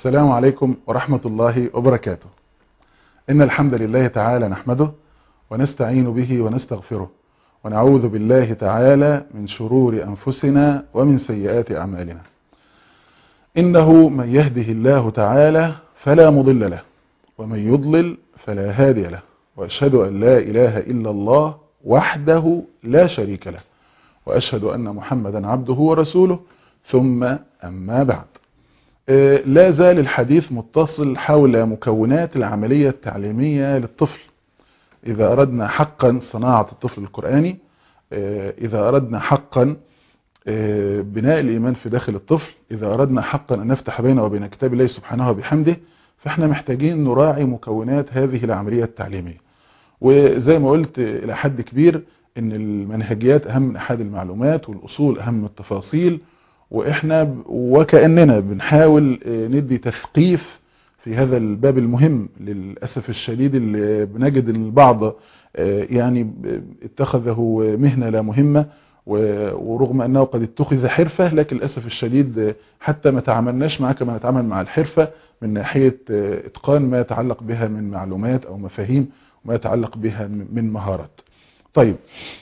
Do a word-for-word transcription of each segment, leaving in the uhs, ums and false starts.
السلام عليكم ورحمة الله وبركاته. إن الحمد لله تعالى نحمده ونستعين به ونستغفره ونعوذ بالله تعالى من شرور أنفسنا ومن سيئات أعمالنا. إنه من يهده الله تعالى فلا مضل له ومن يضلل فلا هادي له، وأشهد أن لا إله إلا الله وحده لا شريك له، وأشهد أن محمدا عبده ورسوله، ثم أما بعد. لا زال الحديث متصل حول مكونات العملية التعليمية للطفل. إذا أردنا حقا صناعة الطفل القرآني، إذا أردنا حقا بناء الإيمان في داخل الطفل، إذا أردنا حقا أن نفتح بينه وبين كتاب الله سبحانه وبحمده، فإحنا محتاجين نراعي مكونات هذه العملية التعليمية. وزي ما قلت إلى حد كبير إن المنهجيات أهم من أحد المعلومات، والأصول أهم من التفاصيل، وإحنا وكأننا بنحاول ندي تثقيف في هذا الباب المهم. للأسف الشديد اللي بنجد أن البعض يعني اتخذه مهنة لا مهمة، ورغم أنه قد اتخذ حرفة، لكن للأسف الشديد حتى ما تعاملناش معه كما نتعامل مع الحرفة من ناحية إتقان ما يتعلق بها من معلومات أو مفاهيم، وما يتعلق بها من مهارات. طيب،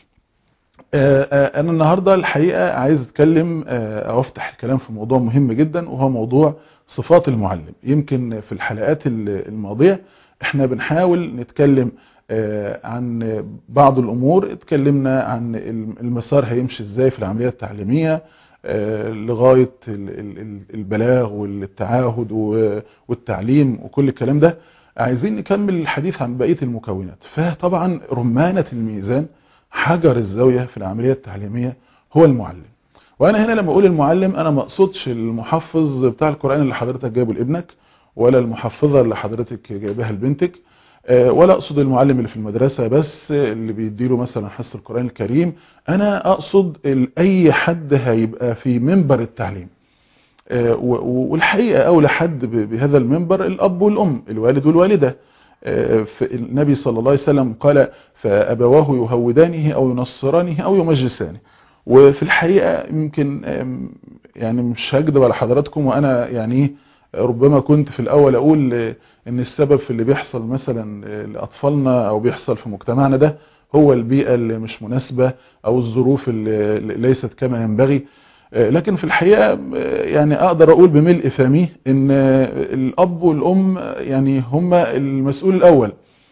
أنا النهاردة الحقيقة عايز أتكلم أو أفتح الكلام في موضوع مهم جدا، وهو موضوع صفات المعلم. يمكن في الحلقات الماضية احنا بنحاول نتكلم عن بعض الأمور، اتكلمنا عن المسار هيمشي ازاي في العملية التعليمية لغاية البلاغ والتعاهد والتعليم وكل الكلام ده. عايزين نكمل الحديث عن بقية المكونات. فطبعا رمانة الميزان، حجر الزاوية في العملية التعليمية هو المعلم. وانا هنا لما اقول المعلم انا ما اقصدش المحفظ بتاع القرآن اللي حضرتك جايبه لابنك، ولا المحفظة اللي حضرتك جايبها لبنتك، ولا اقصد المعلم اللي في المدرسة بس اللي بيديله مثلا حصة القرآن الكريم. انا اقصد اي حد هيبقى في منبر التعليم. والحقيقة اولى حد بهذا المنبر الاب والام، الوالد والوالدة. النبي صلى الله عليه وسلم قال: فأبواه يهودانه أو ينصرانه أو يمجسانه. وفي الحقيقة يمكن يعني مش هكذب على حضراتكم، وأنا يعني ربما كنت في الأول أقول إن السبب في اللي بيحصل مثلا لأطفالنا أو بيحصل في مجتمعنا ده هو البيئة اللي مش مناسبة أو الظروف اللي ليست كما ينبغي. لكن في الحقيقة يعني أقدر أقول بملء فمي إن الأب والأم يعني هم المسؤول الأول،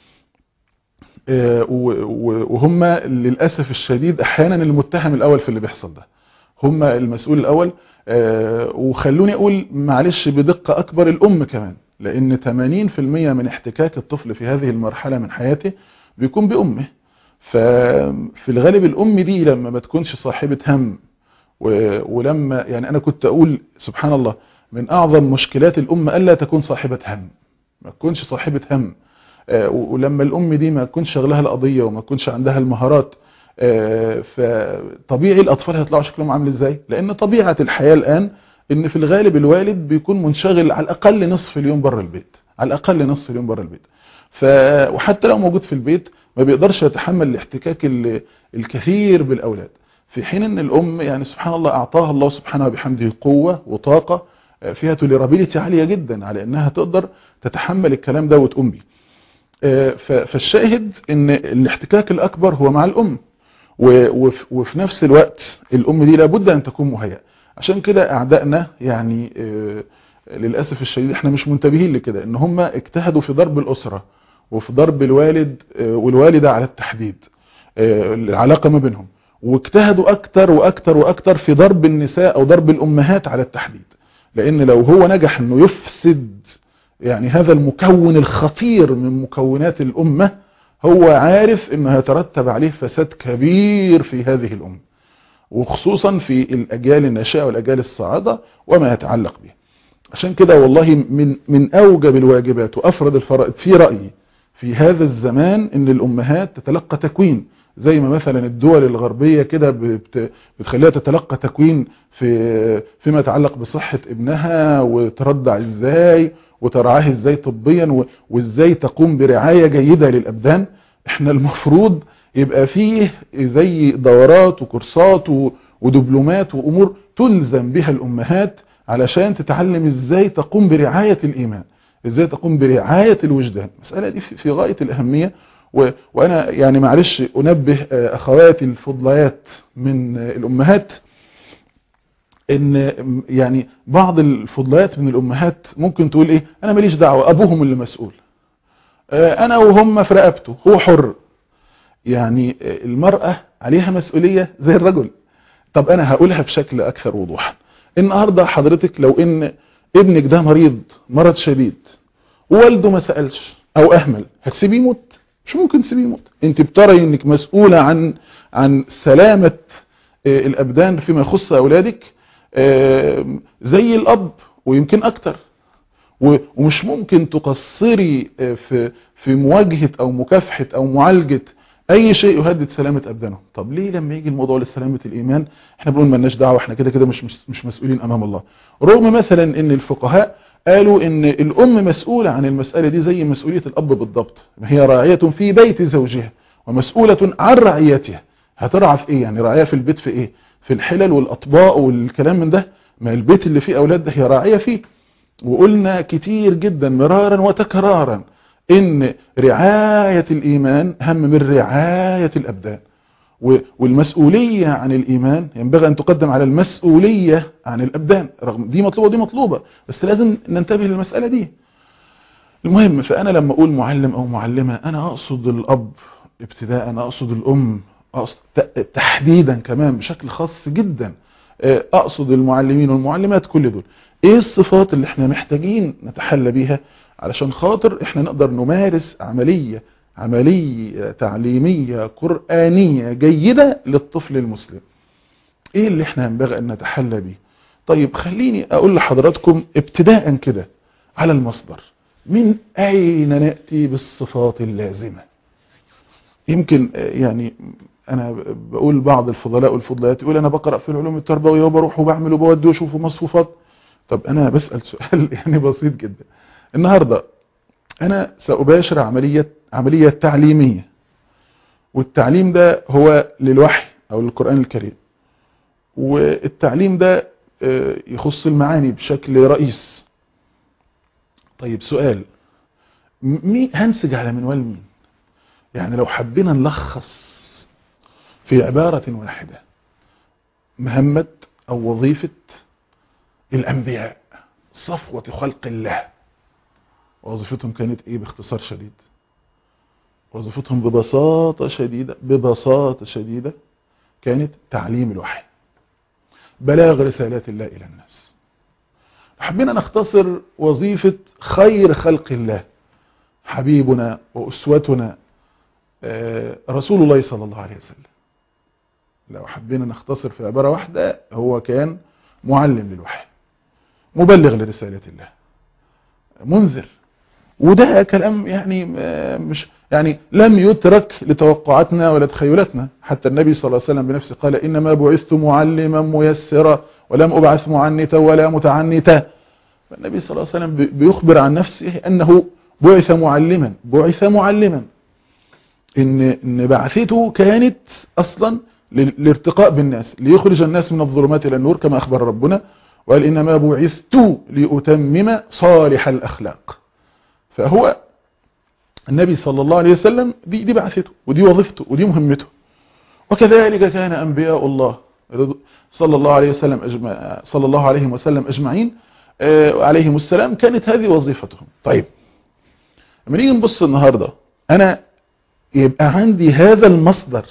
وهم للأسف الشديد أحيانا المتهم الأول في اللي بيحصل ده. هم المسؤول الأول، وخلوني أقول معلش بدقة أكبر الأم كمان، لأن ثمانين في المية من احتكاك الطفل في هذه المرحلة من حياته بيكون بأمه. ففي الغالب الأم دي لما ما تكونش صاحبة هم، ولما يعني أنا كنت أقول سبحان الله من أعظم مشكلات الأم ألا تكون صاحبة هم، ما تكونش صاحبة هم. ولما الأم دي ما تكونش شغلها القضية وما تكونش عندها المهارات، فطبيعي الأطفال هيطلعوا شكلهم عامل إزاي؟ لأن طبيعة الحياة الآن إن في الغالب الوالد بيكون منشغل على الأقل نصف اليوم بره البيت، على الأقل نصف اليوم بره البيت. ف وحتى لو موجود في البيت ما بيقدرش يتحمل الاحتكاك الكثير بالأولاد، في حين ان الام يعني سبحان الله اعطاها الله سبحانه وبحمده قوة وطاقة فيها توليرابيليتي عالية جدا على انها تقدر تتحمل الكلام ده وتقوم بيه. فالشاهد ان الاحتكاك الاكبر هو مع الام، وفي نفس الوقت الام دي لابد ان تكون مهيئة. عشان كده اعدائنا يعني للأسف الشديد احنا مش منتبهين لكده، ان هم اجتهدوا في ضرب الاسرة وفي ضرب الوالد والوالدة على التحديد، العلاقة ما بينهم، واجتهدوا أكتر وأكتر وأكتر في ضرب النساء أو ضرب الأمهات على التحديد. لأن لو هو نجح أنه يفسد يعني هذا المكون الخطير من مكونات الأمة، هو عارف أنه يترتب عليه فساد كبير في هذه الأمة، وخصوصا في الأجيال الناشئة والأجيال الصاعدة وما يتعلق به. عشان كده والله من من أوجب الواجبات وأفرض الفرائض في رأيي في هذا الزمان أن الأمهات تتلقى تكوين، زي ما مثلا الدول الغربية كده بتخليها تتلقى تكوين في فيما يتعلق بصحة ابنها، وترضع ازاي وترعاه ازاي طبيا، وازاي تقوم برعاية جيدة للأبدان. احنا المفروض يبقى فيه زي دورات وكورسات ودبلومات وأمور تلزم بها الأمهات علشان تتعلم ازاي تقوم برعاية الإيمان، ازاي تقوم برعاية الوجدان. المسألة دي في غاية الأهمية. وأنا يعني معلش أنبه أخواتي الفضليات من الأمهات ان يعني بعض الفضليات من الأمهات ممكن تقول ايه، انا ماليش دعوة، ابوهم اللي مسؤول، انا وهم في رقبته، هو حر. يعني المرأة عليها مسؤولية زي الرجل. طب انا هقولها بشكل اكثر وضوحا. النهاردة حضرتك لو ان ابنك ده مريض مرض شديد ووالده ما سألش او اهمل، هتسيبيه يموت؟ مش ممكن تسيبيه يموت. انت بتري انك مسؤولة عن عن سلامة الابدان فيما يخص اولادك زي الاب ويمكن اكتر، ومش ممكن تقصري في في مواجهة او مكافحة او معالجة اي شيء يهدد سلامة ابدانهم. طب ليه لما يجي الموضوع لسلامة الايمان احنا بنقول مالناش دعوة، احنا كده كده مش مش مسؤولين امام الله؟ رغم مثلا ان الفقهاء قالوا ان الام مسؤولة عن المسألة دي زي مسؤولية الاب بالضبط، هي راعية في بيت زوجها ومسؤولة عن رعيتها. هترعى في ايه؟ يعني راعية في البيت في ايه؟ في الحلل والاطباق والكلام من ده؟ ما البيت اللي فيه اولاد ده هي راعية فيه. وقلنا كتير جدا مرارا وتكرارا ان رعاية الايمان اهم من رعاية الابدان، والمسؤولية عن الايمان ينبغي ان تقدم على المسؤولية عن الابدان، رغم دي مطلوبة ودي مطلوبة، بس لازم ننتبه للمسألة دي. المهم، فانا لما اقول معلم او معلمة انا اقصد الاب ابتداء، انا اقصد الام، أقصد تحديدا كمان بشكل خاص جدا اقصد المعلمين والمعلمات. كل دول ايه الصفات اللي احنا محتاجين نتحلى بيها علشان خاطر احنا نقدر نمارس عملية عملية تعليمية قرآنية جيدة للطفل المسلم؟ ايه اللي احنا ينبغي ان نتحلى بيه؟ طيب خليني اقول لحضراتكم ابتداء كده على المصدر، من اين نأتي بالصفات اللازمة؟ يمكن يعني انا بقول بعض الفضلاء والفضليات يقول انا بقرأ في العلوم التربوية وبروح وبعمل وبودي واشوف مصفوفات. طب انا بسأل سؤال يعني بسيط جدا. النهاردة انا سأباشر عملية عملية تعليمية، والتعليم ده هو للوحي او للقرآن الكريم، والتعليم ده يخص المعاني بشكل رئيس. طيب سؤال، مين هنسج على منوال مين؟ يعني لو حبينا نلخص في عبارة واحدة مهمة او وظيفة الانبياء، صفوة خلق الله، وظيفتهم كانت ايه باختصار شديد؟ وظيفتهم ببساطة شديدة ببساطة شديدة كانت تعليم الوحي، بلاغ رسالات الله الى الناس. حبينا نختصر وظيفة خير خلق الله حبيبنا وأسوتنا رسول الله صلى الله عليه وسلم، لو حبينا نختصر في عبارة واحدة، هو كان معلم للوحي، مبلغ لرسالة الله، منذر. وده كلام يعني مش يعني لم يترك لتوقعاتنا ولا تخيلاتنا. حتى النبي صلى الله عليه وسلم بنفسه قال إنما بعثت معلما ميسرا ولم أبعث معنتا ولا متعنتا. فالنبي صلى الله عليه وسلم بيخبر عن نفسه أنه بعث معلما بعث معلما إن, إن بعثته كانت أصلا للارتقاء بالناس، ليخرج الناس من الظلمات إلى النور كما أخبر ربنا، وقال إنما بعثت لأتمم صالح الأخلاق. فهو النبي صلى الله عليه وسلم دي, دي بعثته ودي وظيفته ودي مهمته. وكذلك كان أنبياء الله صلى الله عليه وسلم أجمع صلى الله عليه وسلم أجمعين عليهم السلام، كانت هذه وظيفتهم. طيب لما نيجي نبص النهاردة، أنا يبقى عندي هذا المصدر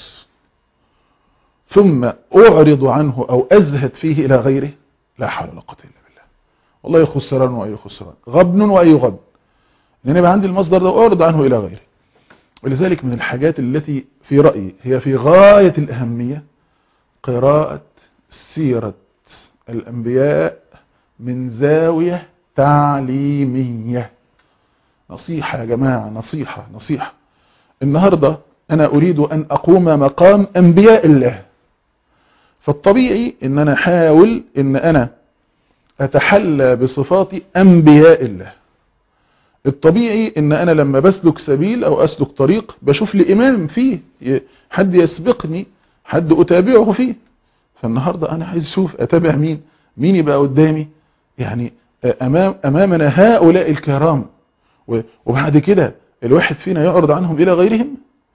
ثم أعرض عنه أو أزهد فيه إلى غيره، لا حول ولا قوة إلا بالله. والله خسران وأي خسران، غبن وأي غبن، لأن يبقى عندي المصدر ده وأعرض عنه إلى غيره. ولذلك من الحاجات التي في رأيي هي في غاية الأهمية قراءة سيرة الأنبياء من زاوية تعليمية. نصيحة يا جماعة، نصيحة نصيحة. النهاردة أنا أريد أن أقوم مقام أنبياء الله، فالطبيعي أن أنا أحاول أن أنا أتحلى بصفات أنبياء الله. الطبيعي أن أنا لما بسلك سبيل أو أسلك طريق بشوف لي إمام فيه، حد يسبقني، حد أتابعه فيه. فالنهاردة أنا عايز أشوف أتابع مين مين يبقى قدامي يعني أمام أمامنا هؤلاء الكرام، وبعد كده الواحد فينا يعرض عنهم إلى غيرهم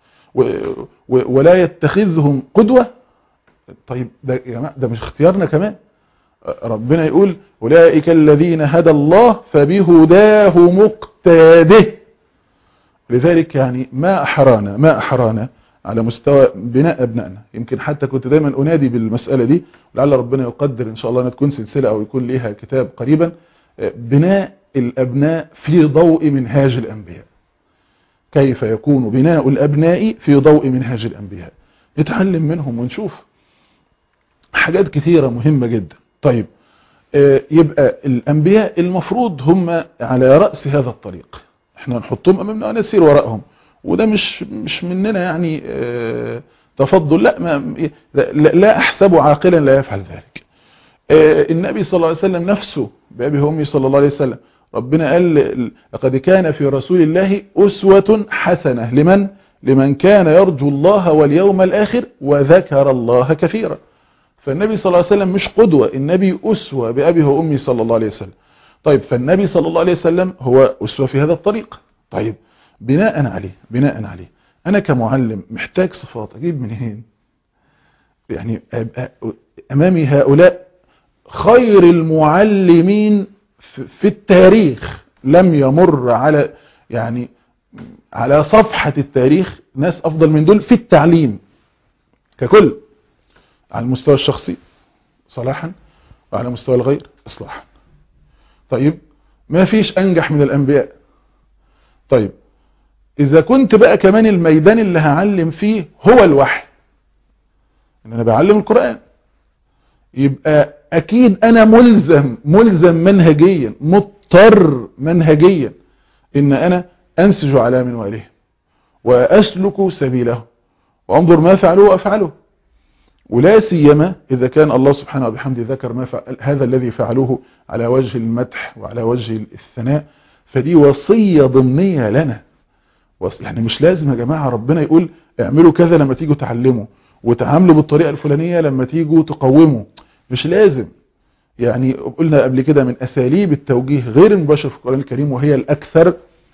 ولا يتخذهم قدوة. طيب ده يا جماعة ده مش اختيارنا كمان. ربنا يقول أولئك الذين هدى الله فبهداه مقتاده. لذلك يعني ما أحرانا ما أحرانا على مستوى بناء أبنائنا. يمكن حتى كنت دايما أنادي بالمسألة دي، ولعل ربنا يقدر إن شاء الله أن تكون سلسلة أو يكون ليها كتاب قريبا، بناء الأبناء في ضوء منهاج الأنبياء. كيف يكون بناء الأبناء في ضوء منهاج الأنبياء؟ نتعلم منهم ونشوف حاجات كثيرة مهمة جدا. طيب يبقى الأنبياء المفروض هم على رأس هذا الطريق، احنا نحطهم أمامنا ونسير وراءهم، وده مش مش مننا يعني تفضل، لا ما لا أحسب عاقلا لا يفعل ذلك. النبي صلى الله عليه وسلم نفسه بأبي وأمي صلى الله عليه وسلم، ربنا قال لقد كان في رسول الله أسوة حسنة لمن لمن كان يرجو الله واليوم الآخر وذكر الله كثيرا. فالنبي صلى الله عليه وسلم مش قدوة، النبي أسوة بأبي وأمي صلى الله عليه وسلم. طيب فالنبي صلى الله عليه وسلم هو أسوة في هذا الطريق. طيب بناء عليه بناء عليه أنا كمعلم محتاج صفات أجيب منين؟ يعني أمامي هؤلاء خير المعلمين في التاريخ، لم يمر على يعني على صفحة التاريخ ناس أفضل من دول في التعليم ككل، على المستوى الشخصي صلاحا وعلى مستوى الغير إصلاحا. طيب ما فيش أنجح من الأنبياء. طيب إذا كنت بقى كمان الميدان اللي هعلم فيه هو الوحي، إن أنا بعلم القرآن، يبقى أكيد أنا ملزم ملزم منهجيا مضطر منهجيا إن أنا أنسج على منواله وأسلك سبيله وأنظر ما فعلوه وأفعله. ولا سيما إذا كان الله سبحانه وبحمده ذكر ما فعل هذا الذي فعلوه على وجه المدح وعلى وجه الثناء، فدي وصية ضمنية لنا. يعني مش لازم يا جماعة ربنا يقول اعملوا كذا لما تيجوا تعلموا، وتعاملوا بالطريقة الفلانية لما تيجوا تقوموا، مش لازم. يعني قلنا قبل كده من أساليب التوجيه غير المباشر في القرآن الكريم وهي الأكثر،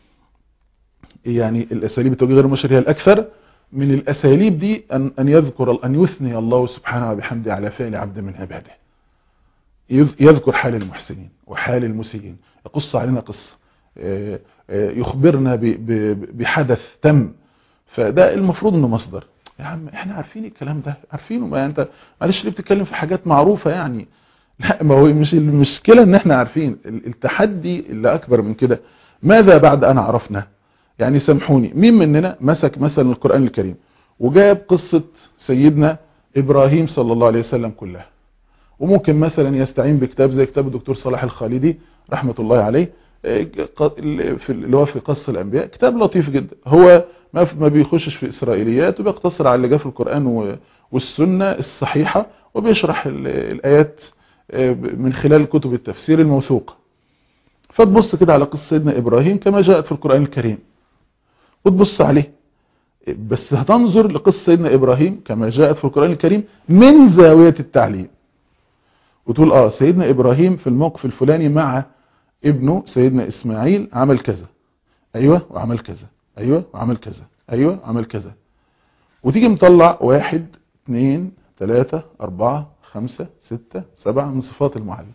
يعني الأساليب التوجيه غير المباشر هي الأكثر، من الأساليب دي أن أن يذكر أن يثني الله سبحانه وبحمده على فعل عبد من عباده، يذكر حال المحسنين وحال المسيئين، يقص علينا قصة، يخبرنا بحدث تم. فده المفروض انه مصدر. يا عم احنا عارفين الكلام ده، عارفينه، ما انت معلش ليه بتتكلم في حاجات معروفة يعني؟ لا، ما هو مش المشكلة ان احنا عارفين، التحدي اللي اكبر من كده ماذا بعد ان عرفنا. يعني سامحوني، مين مننا مسك مثلا القرآن الكريم وجاب قصة سيدنا إبراهيم صلى الله عليه وسلم كلها، وممكن مثلا يستعين بكتاب زي كتاب الدكتور صلاح الخالدي رحمة الله عليه في اللي هو في قصص الأنبياء، كتاب لطيف جدا، هو ما بيخشش في إسرائيليات وبيقتصر على اللي جاء في القرآن والسنة الصحيحة، وبيشرح الآيات من خلال كتب التفسير الموثوقة. فتبص كده على قصة سيدنا إبراهيم كما جاءت في القرآن الكريم وتبص عليه، بس هتنظر لقصة سيدنا إبراهيم كما جاءت في القرآن الكريم من زاوية التعليم، وتقول آه سيدنا إبراهيم في الموقف الفلاني مع ابنه سيدنا إسماعيل عمل كذا، أيوة وعمل كذا، أيوة وعمل كذا، أيوة وعمل كذا، وتيجي مطلع واحد اثنين ثلاثة أربعة خمسة ستة سبعة من صفات المعلم.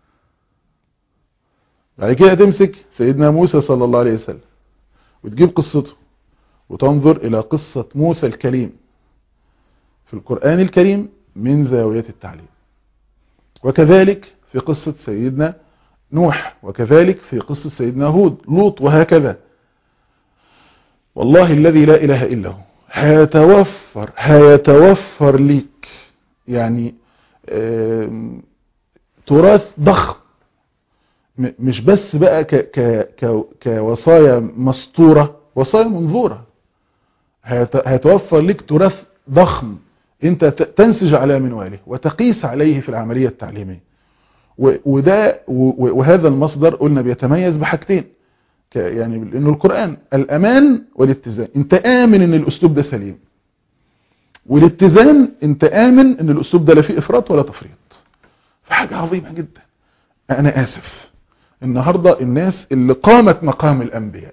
بعد كده تمسك سيدنا موسى صلى الله عليه وسلم وتجيب قصته وتنظر إلى قصة موسى الكليم في القرآن الكريم من زاوية التعليم، وكذلك في قصة سيدنا نوح، وكذلك في قصة سيدنا هود لوط، وهكذا. والله الذي لا إله إلا هو هيتوفر هيتوفر ليك يعني تراث ضخم، مش بس بقى ك ك ك كوصايا مسطورة، وصايا منظورة. هيتوفر لك تراث ضخم انت تنسج على منواله وتقيس عليه في العملية التعليمية. وده وهذا المصدر قلنا بيتميز بحاجتين، يعني لانه القرآن الامان والاتزان، انت امن ان الاسلوب ده سليم، والاتزان انت امن ان الاسلوب ده لا فيه افراط ولا تفريط. فحاجة عظيمة جدا. انا اسف، النهاردة الناس اللي قامت مقام الانبياء،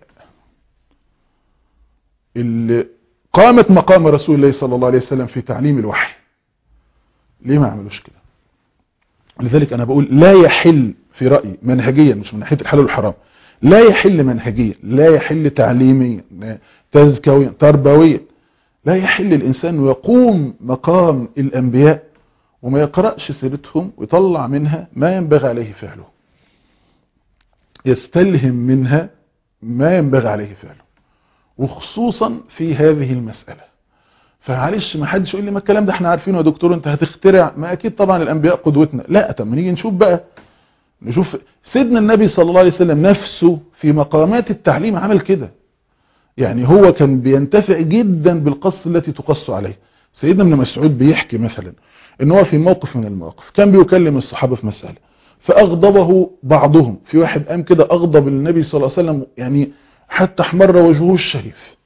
اللي قامت مقام رسول الله صلى الله عليه وسلم في تعليم الوحي، ليه ما عملوش كده؟ لذلك انا بقول لا يحل في رأيي منهجيا، مش من ناحية الحلال والحرام، لا يحل منهجيا، لا يحل تعليميا، تزكويا، تربويا، لا يحل الانسان يقوم مقام الانبياء وما يقرأش سيرتهم ويطلع منها ما ينبغي عليه فعله، يستلهم منها ما ينبغي عليه فعله، وخصوصا في هذه المسألة. فمعلش ما حدش يقول لي ما الكلام ده احنا عارفينه يا دكتور انت هتخترع، ما اكيد طبعا الانبياء قدوتنا. لا، طب ما نيجي نشوف بقى، نشوف سيدنا النبي صلى الله عليه وسلم نفسه في مقامات التعليم عمل كده. يعني هو كان بينتفع جدا بالقص التي تقص عليه. سيدنا ابن مسعود بيحكي مثلا ان هو في موقف من المواقف كان بيكلم الصحابة في مسألة فاغضبه بعضهم، في واحد قام كده اغضب النبي صلى الله عليه وسلم يعني حتى احمر وجهه الشريف.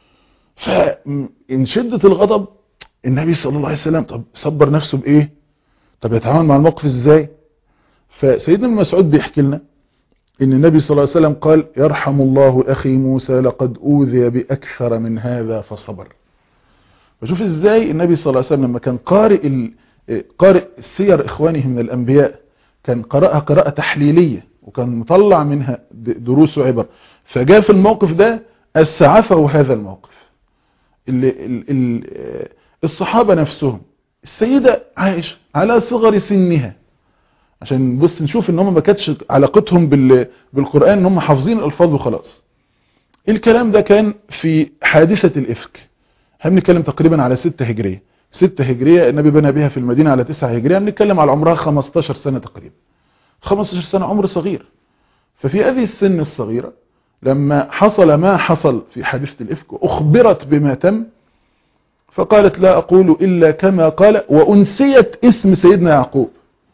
فإن شدة الغضب النبي صلى الله عليه وسلم طب صبر نفسه بإيه؟ طب يتعامل مع الموقف إزاي؟ فسيدنا ابن مسعود بيحكي لنا إن النبي صلى الله عليه وسلم قال يرحم الله أخي موسى لقد أوذي بأكثر من هذا فصبر. فشوف إزاي النبي صلى الله عليه وسلم لما كان قارئ ال... قارئ سير إخوانه من الأنبياء كان قرأها قراءة تحليلية وكان مطلع منها دروس وعبر، فجاء في الموقف ده أسعفه هذا الموقف. ال ال ال الصحابة نفسهم، السيدة عائشة على صغر سنها، عشان بص نشوف ان هم ما كانتش علاقتهم بال بالقرآن ان هم حافظين الألفاظ وخلاص. الكلام ده كان في حادثة الإفك، هنتكلم تقريبا على ستة هجرية، ستة هجرية النبي بنى بها في المدينة على تسعة هجرية، هنتكلم على عمرها خمستاشر سنة تقريبا، خمستاشر سنة عمر صغير. ففي هذه السن الصغيرة لما حصل ما حصل في حادثة الإفك أخبرت بما تم، فقالت لا أقول إلا كما قال، وأنسيت اسم سيدنا يعقوب،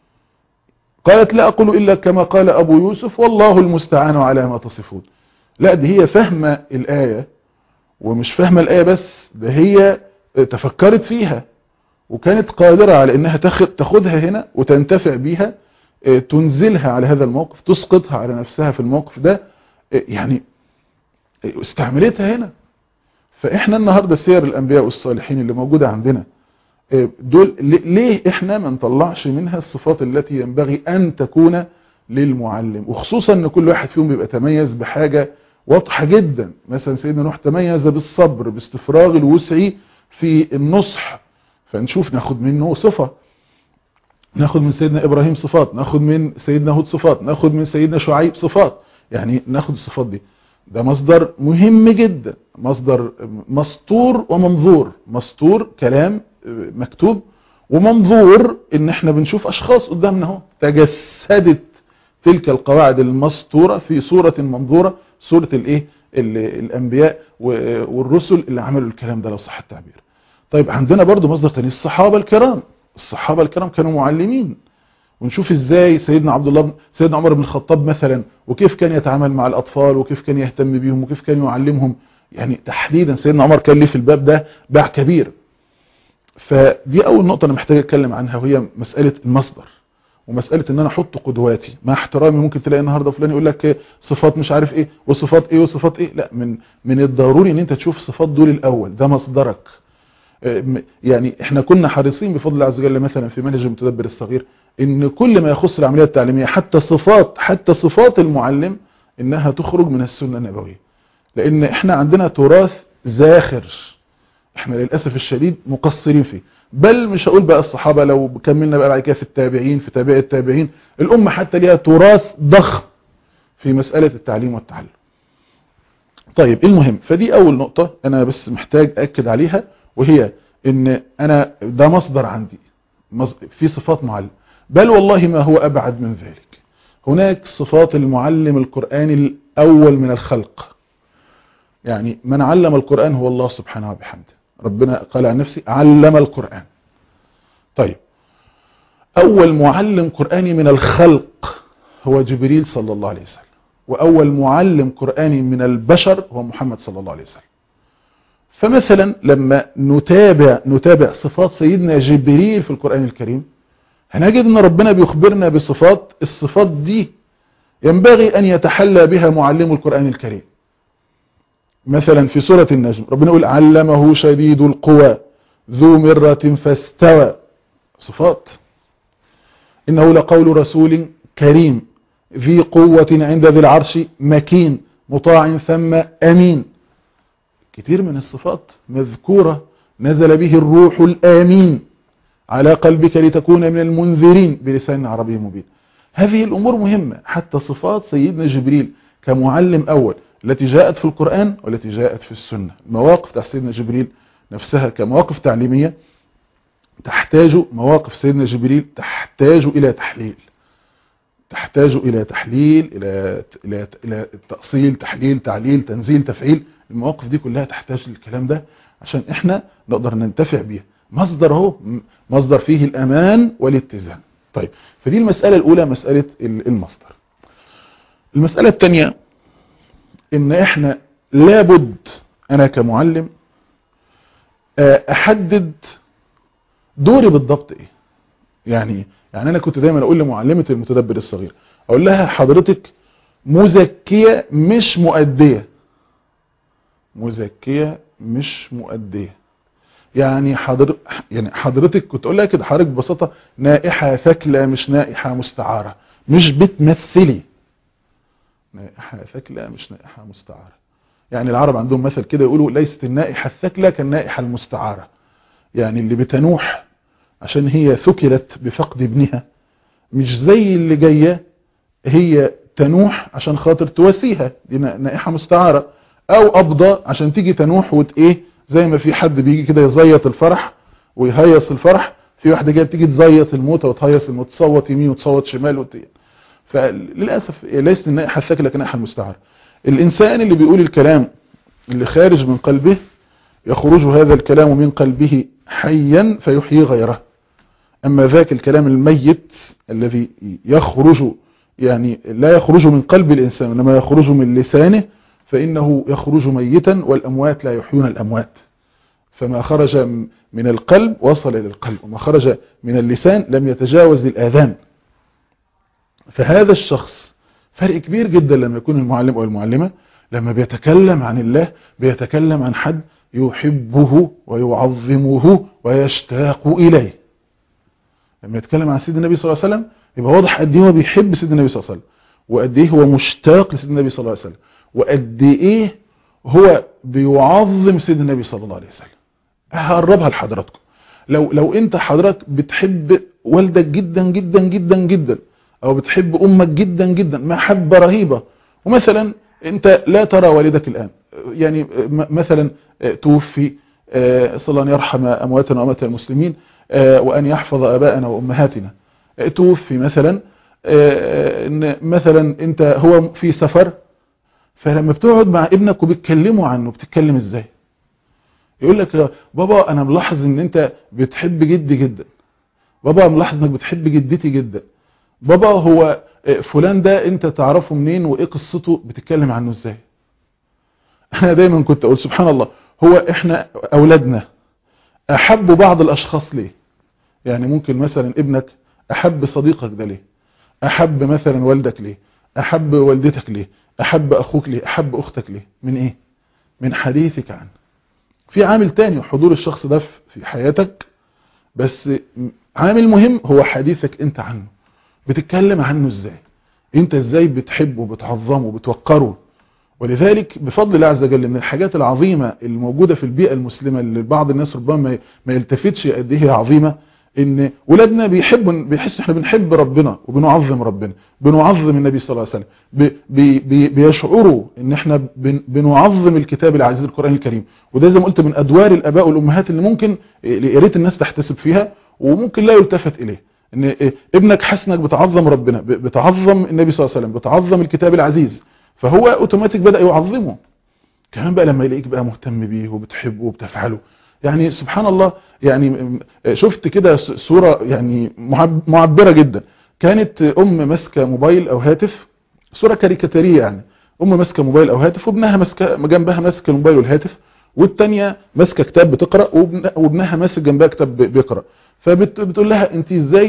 قالت لا أقول إلا كما قال أبو يوسف والله المستعان على ما تصفون. لا، دي هي فهمة الآية، ومش فهمة الآية بس، ده هي تفكرت فيها وكانت قادرة على أنها تاخدها هنا وتنتفع بيها، تنزلها على هذا الموقف، تسقطها على نفسها في الموقف ده، يعني استعملتها هنا. فإحنا النهاردة سير الأنبياء والصالحين اللي موجودة عندنا دول، ليه إحنا ما نطلعش منها الصفات التي ينبغي أن تكون للمعلم، وخصوصا أن كل واحد فيهم بيبقى تميز بحاجة واضحة جدا. مثلا سيدنا نوح تميز بالصبر، باستفراغ الوسع في النصح، فنشوف ناخد منه صفة، ناخد من سيدنا إبراهيم صفات، ناخد من سيدنا هود صفات، ناخد من سيدنا شعيب صفات، يعني ناخد الصفات دي. ده مصدر مهم جدا، مصدر مسطور ومنظور، مسطور كلام مكتوب، ومنظور ان احنا بنشوف اشخاص قدامنا اهو تجسدت تلك القواعد المسطورة في صورة منظورة، صورة الايه الانبياء والرسل اللي عملوا الكلام ده لو صح التعبير. طيب عندنا برضو مصدر تاني الصحابة الكرام، الصحابة الكرام كانوا معلمين، ونشوف ازاي سيدنا عبد الله سيدنا عمر بن الخطاب مثلا وكيف كان يتعامل مع الاطفال وكيف كان يهتم بيهم وكيف كان يعلمهم. يعني تحديدا سيدنا عمر كان ليه في الباب ده باع كبير. فدي اول نقطة انا محتاج اتكلم عنها، وهي مسألة المصدر ومسألة ان انا احط قدواتي. مع احترامي ممكن تلاقي النهاردة فلان يقول لك صفات مش عارف ايه وصفات ايه وصفات ايه، لا، من من الضروري ان انت تشوف الصفات دول الاول، ده مصدرك. يعني احنا كنا حريصين بفضل الله عز وجل مثلا في منهج المتدبر الصغير ان كل ما يخص العملية التعليمية حتى صفات حتى صفات المعلم انها تخرج من السنة النبوية، لان احنا عندنا تراث زاخر احنا للأسف الشديد مقصرين فيه. بل مش هقول بقى الصحابة، لو كملنا بقى بعد كده في التابعين في تابع التابعين، الأمة حتى ليها تراث ضخم في مسألة التعليم والتعلم. طيب المهم، فدي أول نقطة أنا بس محتاج أكد عليها، وهي إن أنا ده مصدر عندي في صفات معلم، بل والله ما هو أبعد من ذلك. هناك صفات المعلم القرآني الأول من الخلق، يعني من علم القرآن هو الله سبحانه وبحمده، ربنا قال عن نفسه علم القرآن. طيب أول معلم قرآني من الخلق هو جبريل صلى الله عليه وسلم، وأول معلم قرآني من البشر هو محمد صلى الله عليه وسلم. فمثلا لما نتابع نتابع صفات سيدنا جبريل في القرآن الكريم هنجد ان ربنا بيخبرنا بصفات، الصفات دي ينبغي ان يتحلى بها معلم القرآن الكريم. مثلا في سورة النجم ربنا يقول علمه شديد القوى ذو مرة فاستوى، صفات. إنه لقول رسول كريم ذي قوة عند ذي العرش مكين مطاع ثم أمين. كتير من الصفات مذكورة، نزل به الروح الآمين على قلبك لتكون من المنذرين بلسان عربي مبين. هذه الأمور مهمة، حتى صفات سيدنا جبريل كمعلم أول التي جاءت في القرآن والتي جاءت في السنة. مواقف تاع سيدنا جبريل نفسها كمواقف تعليمية تحتاج، مواقف سيدنا جبريل تحتاج إلى تحليل، تحتاج إلى تحليل، إلى إلى إلى تأصيل، تحليل، تعليل، تنزيل، تفعيل. المواقف دي كلها تحتاج للكلام ده عشان إحنا نقدر ننتفع بيها. مصدر هو مصدر فيه الأمان والاتزان. طيب، فدي المسألة الأولى، مسألة المصدر. المسألة الثانية إن إحنا لابد أنا كمعلم أحدد دوري بالضبط إيه. يعني يعني أنا كنت دايما أقول لمعلمة المتدبر الصغير، أقول لها حضرتك مزكية مش مؤدية، مزكية مش مؤدية. يعني حضر يعني حضرتك كنت أقول لها كده، حضرتك ببساطة نائحة ثكلى مش نائحة مستعارة، مش بتمثلي. نائحة ثكلى مش نائحة مستعارة. يعني العرب عندهم مثل كده يقولوا ليست النائحة الثكلى كالنائحة المستعارة. يعني اللي بتنوح عشان هي ثكلت بفقد ابنها مش زي اللي جاية هي تنوح عشان خاطر تواسيها، دي نائحة مستعارة. او ابضى عشان تيجي تنوح وت ايه، زي ما في حد بيجي كده يزيط الفرح ويهيص الفرح، في واحدة جاية بتيجي تزيط الموتى وتهيص الموت، تصوت يمين وتصوت شمال وت... فللأسف ليست النائحة الثكلى كالنائحة المستعارة. الإنسان اللي بيقول الكلام اللي خارج من قلبه يخرج هذا الكلام من قلبه حيا فيحيي غيره. أما ذاك الكلام الميت الذي يخرج يعني لا يخرج من قلب الإنسان إنما يخرج من لسانه فإنه يخرج ميتا، والأموات لا يحيون الأموات. فما خرج من القلب وصل إلى القلب، وما خرج من اللسان لم يتجاوز الآذان. فهذا الشخص فرق كبير جدا لما يكون المعلم أو المعلمة لما بيتكلم عن الله بيتكلم عن حد يحبه ويعظمه ويشتاق إليه. لما يتكلم عن سيدنا النبي صلى الله عليه وسلم يبقى واضح قد ايه هو بيحب سيدنا النبي صلى الله عليه وسلم، وقد ايه هو مشتاق لسيدنا النبي صلى الله عليه وسلم، وقد ايه هو بيعظم سيدنا النبي صلى الله عليه وسلم. هقربها لحضراتكم. لو لو انت حضرتك بتحب والدك جدا جدا جدا جدا، او بتحب امك جدا جدا محبة رهيبة، ومثلا انت لا ترى والدك الان، يعني مثلا توفي، صلى الله أن يرحم امواتنا واموات المسلمين وان يحفظ اباءنا وامهاتنا، توفي مثلا، ان مثلا انت هو في سفر، فلما بتقعد مع ابنك وبتكلمه عنه بتتكلم ازاي؟ يقول لك بابا انا ملاحظ ان انت بتحب جدي جدا، بابا ملاحظ انك بتحب جدتي جدا، بابا هو فلان ده انت تعرفه منين وايه قصته، بتتكلم عنه ازاي؟ انا دايما كنت اقول سبحان الله، هو احنا اولادنا احبوا بعض الاشخاص ليه؟ يعني ممكن مثلا ابنك احب صديقك ده ليه؟ احب مثلا والدك ليه؟ احب والدتك ليه؟ احب اخوك ليه؟ احب اختك ليه؟ من ايه؟ من حديثك عنه. في عامل تاني حضور الشخص ده في حياتك، بس عامل مهم هو حديثك انت عنه، بتتكلم عنه ازاي؟ انت ازاي بتحبه بتعظمه بتوقره؟ ولذلك بفضل الله عز وجل من الحاجات العظيمة الموجودة في البيئة المسلمة اللي بعض الناس ربما ما يلتفتش قد ايه عظيمة، ان ولادنا بيحبوا بيحسوا احنا بنحب ربنا وبنعظم ربنا، بنعظم النبي صلى الله عليه وسلم، بي بي بيشعروا ان احنا بنعظم الكتاب العزيز القرآن الكريم. وده زي ما قلت من ادوار الاباء والامهات اللي ممكن يا ريت الناس تحتسب فيها وممكن لا يلتفت اليه، ان ابنك حاسس انك بتعظم ربنا، بتعظم النبي صلى الله عليه وسلم، بتعظم الكتاب العزيز، فهو اوتوماتيك بدأ يعظمه. كمان بقى لما يلاقيك بقى مهتم بيه وبتحبه وبتفعله، يعني سبحان الله. يعني شفت كده صورة يعني معبرة جدا، كانت ام ماسكه موبايل او هاتف، صورة كاريكاتيرية يعني، ام ماسكه موبايل او هاتف وابنها ماسكه جنبها ماسك الموبايل والهاتف، والتانية ماسكه كتاب بتقرأ وابنها ماسك جنبها كتاب بيقرأ. فبتقول لها انت ازاي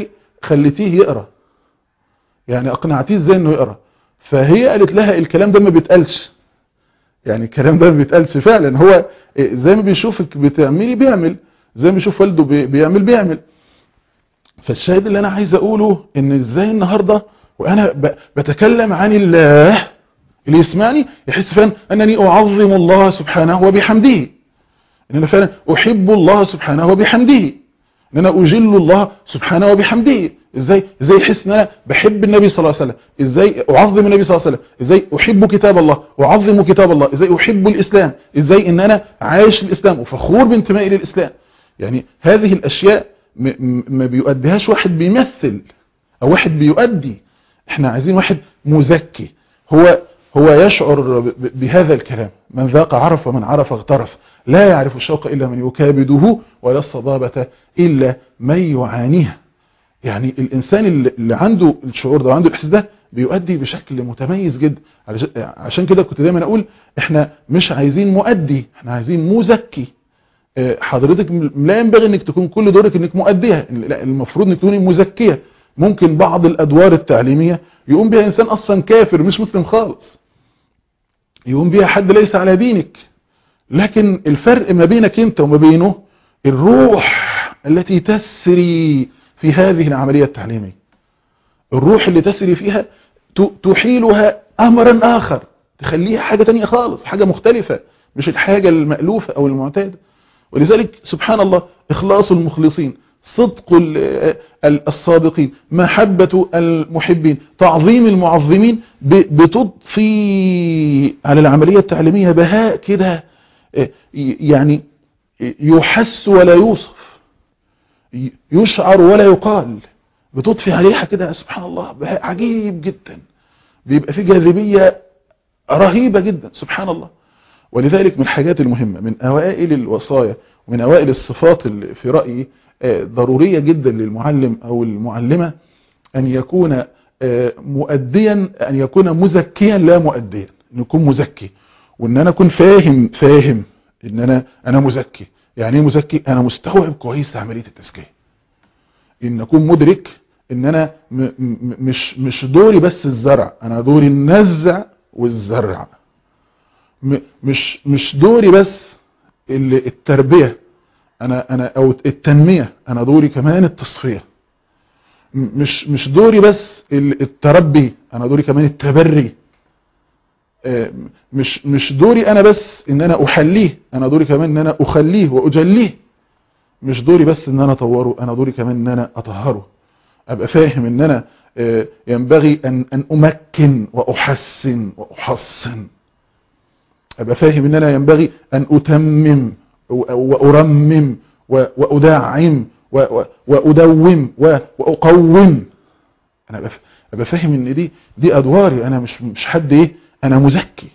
خليتيه يقرأ، يعني اقنعتيه ازاي انه يقرأ. فهي قالت لها الكلام ده ما بيتقالش، يعني الكلام ده ما بيتقالش فعلا، هو زي ما بيشوفك بتعملي بيعمل، زي ما بيشوف والده بيعمل بيعمل. فالشاهد اللي انا عايز اقوله ان ازاي النهاردة وانا بتكلم عن الله اللي يسمعني يحس فعلا انني اعظم الله سبحانه وبحمده، ان انا فعلا احب الله سبحانه وبحمده، ان انا اجل الله سبحانه وبحمده. ازاي ازاي يحس ان انا بحب النبي صلى الله عليه وسلم، ازاي اعظم النبي صلى الله عليه وسلم، ازاي احب كتاب الله واعظم كتاب الله، ازاي احب الاسلام، ازاي ان انا عايش الاسلام وفخور بانتمائي للاسلام. يعني هذه الاشياء ما بيؤديهاش واحد بيمثل او واحد بيؤدي، احنا عايزين واحد مزكي، هو هو يشعر بهذا الكلام. من ذاق عرف ومن عرف اغترف، لا يعرف الشوق إلا من يكابده ولا الصبابة إلا من يعانيها. يعني الإنسان اللي عنده الشعور ده وعنده الإحساس ده بيؤدي بشكل متميز جدا. عشان كده كنت دايما أقول احنا مش عايزين مؤدي، احنا عايزين مزكي. حضرتك لا ينبغي انك تكون كل دورك انك مؤدية، المفروض انك تكوني مزكية. ممكن بعض الأدوار التعليمية يقوم بها إنسان أصلا كافر مش مسلم خالص، يقوم بها حد ليس على دينك، لكن الفرق ما بينك انت وما بينه الروح التي تسري في هذه العملية التعليمية. الروح اللي تسري فيها تحيلها أمرا آخر، تخليها حاجة تانية خالص، حاجة مختلفة، مش الحاجة المألوفة أو المعتادة. ولذلك سبحان الله إخلاص المخلصين، صدق الصادقين، محبة المحبين، تعظيم المعظمين، بتضفي على العملية التعليمية بهاء كده، يعني يحس ولا يوصف، يشعر ولا يقال، بتضفي عليها كده سبحان الله بهاء عجيب جدا، بيبقى في جاذبية رهيبة جدا سبحان الله. ولذلك من الحاجات المهمة، من أوائل الوصايا ومن أوائل الصفات اللي في رأيي ضرورية جدا للمعلم أو المعلمة، أن يكون مؤديا، أن يكون مزكيا لا مؤديا، أن يكون مزكي، وأن أنا أكون فاهم فاهم أن أنا أنا مزكي. يعني إيه مزكي؟ أنا مستوعب كويس عملية التزكية، أن أكون مدرك أن أنا م م مش مش دوري بس الزرع، أنا دوري النزع والزرع، مش مش دوري بس التربية انا انا او التنمية، انا دوري كمان التصفية. مش مش دوري بس التربي، انا دوري كمان التبري. مش مش دوري انا بس ان انا احليه، انا دوري كمان ان انا اخليه واجليه. مش دوري بس ان انا اطوره، انا دوري كمان ان انا اطهره. ابقى فاهم ان انا ينبغي ان ان امكن واحسن واحصن. ابقى فاهم ان انا ينبغي ان اتمم وارمم وادعم وادوم واقوم. انا ابقى فاهم ان دي دي ادواري، انا مش مش حد ايه، انا مزكي.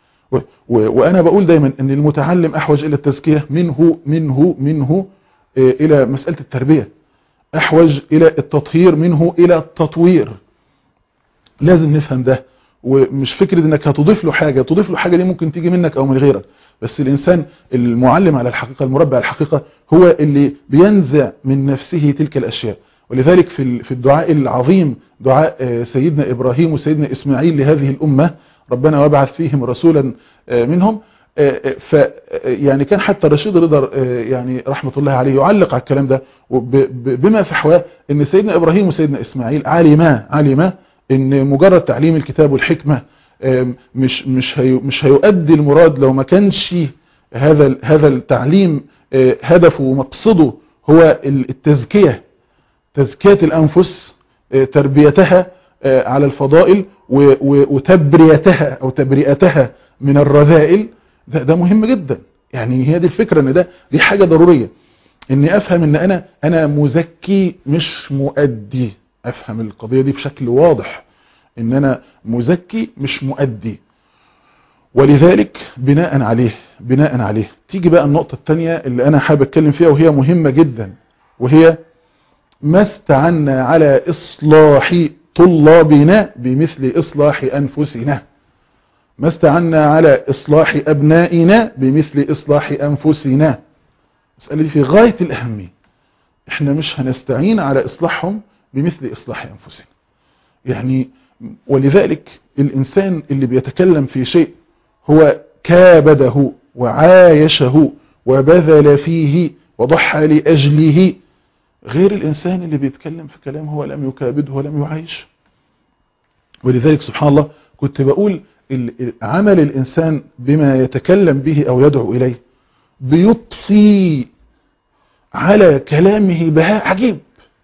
وانا بقول دايما ان المتعلم احوج الى التزكية منه منه منه الى مسألة التربية، احوج الى التطهير منه الى التطوير. لازم نفهم ده، ومش فكرة انك هتضيف له حاجة، تضيف له حاجة دي ممكن تيجي منك او من غيرك، بس الانسان المعلم على الحقيقة، المربي على الحقيقة، هو اللي بينزع من نفسه تلك الاشياء. ولذلك في في الدعاء العظيم، دعاء سيدنا ابراهيم وسيدنا اسماعيل لهذه الامة، ربنا وابعث فيهم رسولا منهم. ف يعني كان حتى رشيد رضا يعني رحمة الله عليه يعلق على الكلام ده بما فحواه، ان سيدنا ابراهيم وسيدنا اسماعيل علما علما ان مجرد تعليم الكتاب والحكمة مش مش هي مش هيؤدي المراد لو ما كانش هذا هذا التعليم هدفه ومقصده هو التزكية، تزكية الأنفس، تربيتها على الفضائل وتبريتها أو تبرئتها من الرذائل. ده, ده مهم جدا. يعني هي دي الفكرة، ان ده دي حاجة ضرورية، اني افهم ان انا انا مزكي مش مؤدي. افهم القضية دي بشكل واضح، ان انا مزكي مش مؤدي. ولذلك بناء عليه بناء عليه تيجي بقى النقطة الثانية اللي انا حابب اتكلم فيها، وهي مهمة جدا، وهي ما استعنا على اصلاح طلابنا بمثل اصلاح انفسنا. ما استعنا على اصلاح ابنائنا بمثل اصلاح انفسنا. مسألة دي في غاية الاهمية. احنا مش هنستعين على اصلاحهم بمثل إصلاح أنفسنا. يعني ولذلك الإنسان اللي بيتكلم في شيء هو كابده وعايشه وبذل فيه وضحى لأجله، غير الإنسان اللي بيتكلم في كلام هو لم يكابده ولم يعايش. ولذلك سبحان الله كنت بقول عمل الإنسان بما يتكلم به أو يدعو إليه بيطفي على كلامه بهاء عجيب،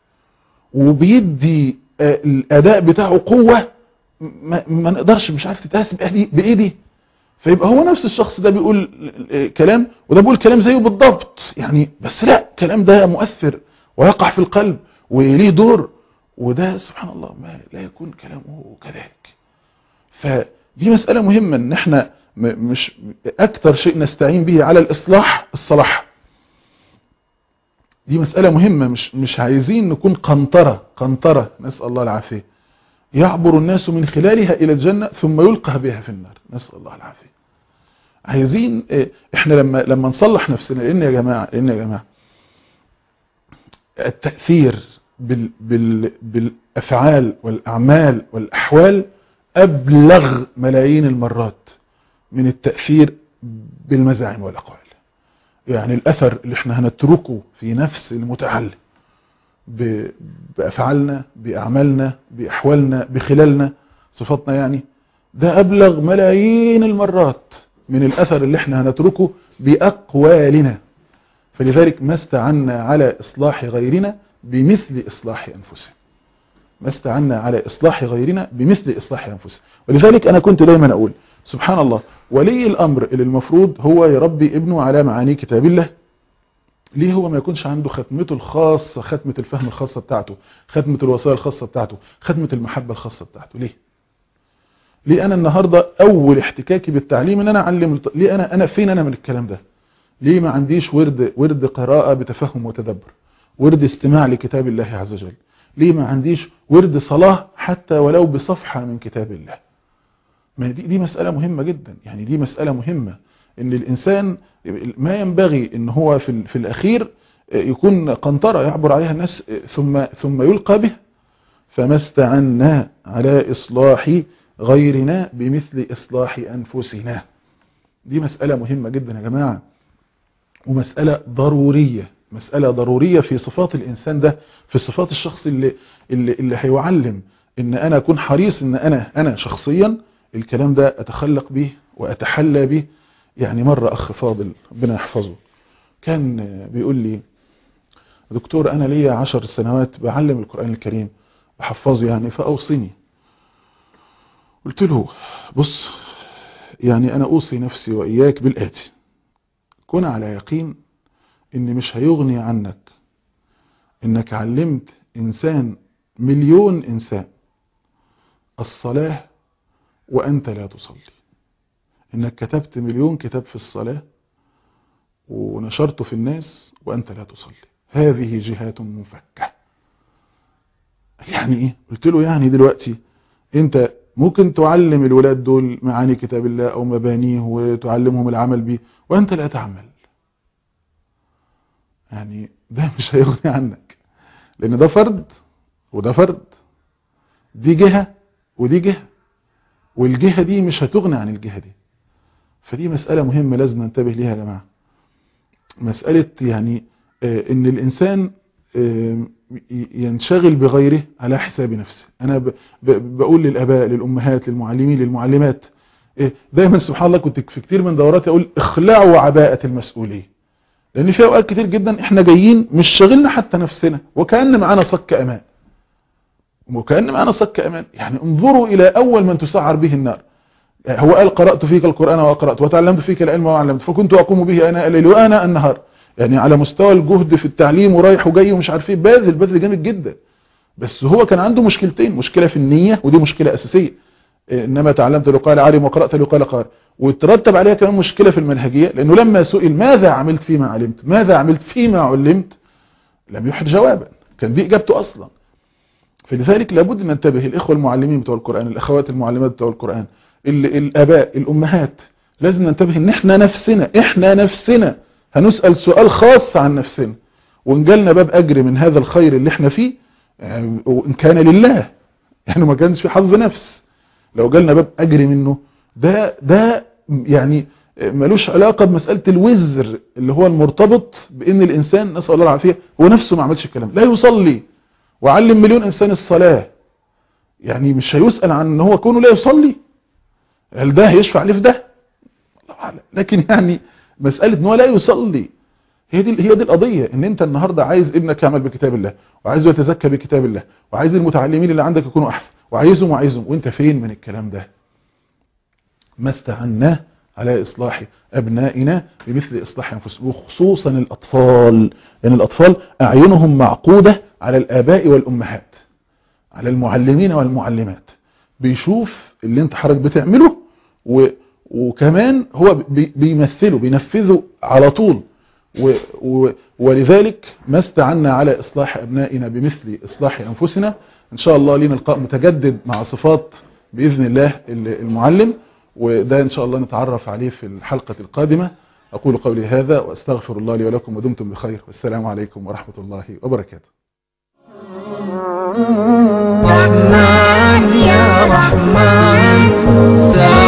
وبيدي الأداء بتاعه قوة ما, ما نقدرش مش عارف تتقاس بإيدي. فيبقى هو نفس الشخص ده بيقول كلام وده بيقول كلام زيه بالضبط يعني، بس لا الكلام ده مؤثر ويقع في القلب وليه دور، وده سبحان الله ما لا يكون كلامه كذلك. فدي مسألة مهمة ان احنا مش اكتر شيء نستعين به على الاصلاح الصلاح. دي مسألة مهمة، مش مش عايزين نكون قنطرة قنطرة نسأل الله العافية يعبر الناس من خلالها الى الجنة ثم يلقى بها في النار، نسأل الله العافية. عايزين احنا لما لما نصلح نفسنا، لان يا جماعة لان يا جماعة التأثير بال بال بالافعال والاعمال والاحوال ابلغ ملايين المرات من التأثير بالمزاعم والاقوال. يعني الاثر اللي احنا هنتركه في نفس المتعلم بافعالنا باعمالنا باحوالنا بخلالنا صفاتنا، يعني ده ابلغ ملايين المرات من الاثر اللي احنا هنتركه باقوالنا. فلذلك ما استعنا على اصلاح غيرنا بمثل اصلاح انفسنا، ما استعنا على اصلاح غيرنا بمثل اصلاح انفسنا. ولذلك انا كنت دايما اقول سبحان الله ولي الامر اللي المفروض هو يربي ابنه على معاني كتاب الله، ليه هو ما يكونش عنده ختمته الخاصة، ختمة الفهم الخاصة بتاعته، ختمة الوصايا الخاصة بتاعته، ختمة المحبة الخاصة بتاعته؟ ليه ليه انا النهاردة اول احتكاكي بالتعليم ان انا اعلم؟ ليه انا انا فين انا من الكلام ده؟ ليه ما عنديش ورد ورد قراءة بتفهم وتدبر، ورد استماع لكتاب الله عز وجل؟ ليه ما عنديش ورد صلاة حتى ولو بصفحة من كتاب الله؟ ما دي دي مسألة مهمة جدا، يعني دي مسألة مهمة ان الانسان ما ينبغي ان هو في في الاخير يكون قنطرة يعبر عليها الناس ثم ثم يلقى به. فما استعنا على اصلاح غيرنا بمثل اصلاح انفسنا. دي مسألة مهمة جدا يا جماعة، ومسألة ضرورية، مسألة ضرورية في صفات الانسان ده، في صفات الشخص اللي اللي, اللي هيعلم ان انا اكون حريص ان انا انا شخصيا الكلام ده اتخلق به واتحلى به. يعني مرة اخ فاضل ربنا يحفظه كان بيقول لي دكتور انا ليا عشر سنوات بعلم القرآن الكريم بحفظه يعني فاوصيني. قلت له بص يعني انا اوصي نفسي واياك بالآتي: كن على يقين ان مش هيغني عنك انك علمت انسان مليون انسان الصلاة وانت لا تصلي، انك كتبت مليون كتاب في الصلاة ونشرته في الناس وانت لا تصلي، هذه جهات منفكة. يعني ايه؟ قلت له يعني دلوقتي انت ممكن تعلم الولاد دول معاني كتاب الله او مبانيه وتعلمهم العمل به وانت لا تعمل، يعني ده مش هيغني عنك، لان ده فرد وده فرد، دي جهة ودي جهة، والجهة دي مش هتغني عن الجهة دي. فدي مسألة مهمة لازم ننتبه ليها يا جماعة، مسألة يعني آه ان الانسان آه ينشغل بغيره على حساب نفسه. انا ب ب بقول للاباء للامهات للمعلمين للمعلمات آه دايما سبحان الله كنت في كتير من دوراتي اقول اخلعوا عباءة المسؤولية، لان في اوقات كتير جدا احنا جايين مش شاغلنا حتى نفسنا وكأن معانا صك امان، وكأن معانا صك امان. يعني انظروا الى اول من تسعر به النار، هو قال قرأت فيك القرآن وأقرأت وتعلمت فيك العلم وعلمت فكنت أقوم به أنا الليل وأنا النهار. يعني على مستوى الجهد في التعليم ورايح وجاي ومش عارف ايه، باذل بذل جامد جدا، بس هو كان عنده مشكلتين: مشكلة في النية ودي مشكلة أساسية، إنما تعلمت لقال عالم وقرأت لقال قارئ، وترتب عليها كمان مشكلة في المنهجية، لأنه لما سئل ماذا عملت فيما علمت ماذا عملت فيما علمت لم يحد جوابا، كان دي إجابته أصلا. فلذلك لابد أن ننتبه، الإخوة المعلمين بتوع القرآن، الأخوات المعلمات بتوع القرآن، الآباء الأمهات، لازم ننتبه ان احنا نفسنا احنا نفسنا هنسأل سؤال خاص عن نفسنا، ونجلنا باب أجر من هذا الخير اللي احنا فيه يعني وإن كان لله، يعني ما كانش في حظ نفس. لو جالنا باب أجري منه ده ده يعني ملوش علاقة بمسألة الوزر اللي هو المرتبط بأن الإنسان، نسأل الله العافية، هو نفسه ما عملش الكلام، لا يصلي وعلم مليون إنسان الصلاة، يعني مش هيسأل عن ان هو كونه لا يصلي، هل ده هيشفع عليه في ده؟ الله أعلم. لكن يعني مسألة ان هو لا يصلي هي دي هي دي القضية، ان انت النهاردة عايز ابنك يعمل بكتاب الله، وعايزه يتزكى بكتاب الله، وعايز المتعلمين اللي عندك يكونوا احسن، وعايزهم وعايزهم، وانت فين من الكلام ده؟ ما استعناه على إصلاح أبنائنا بمثل إصلاح أنفسهم، وخصوصا الأطفال، لأن الأطفال أعينهم معقودة على الآباء والأمهات، على المعلمين والمعلمات، بيشوف اللي انت حضرتك بتعمله و... وكمان هو بي... بيمثله بينفذه على طول و... و... ولذلك ما استعنا على إصلاح أبنائنا بمثل إصلاح أنفسنا. إن شاء الله لنا لقاء متجدد مع صفات بإذن الله المعلم، وده إن شاء الله نتعرف عليه في الحلقة القادمة. أقول قولي هذا وأستغفر الله لي ولكم، ودمتم بخير، والسلام عليكم ورحمة الله وبركاته. رحمن يا رحمن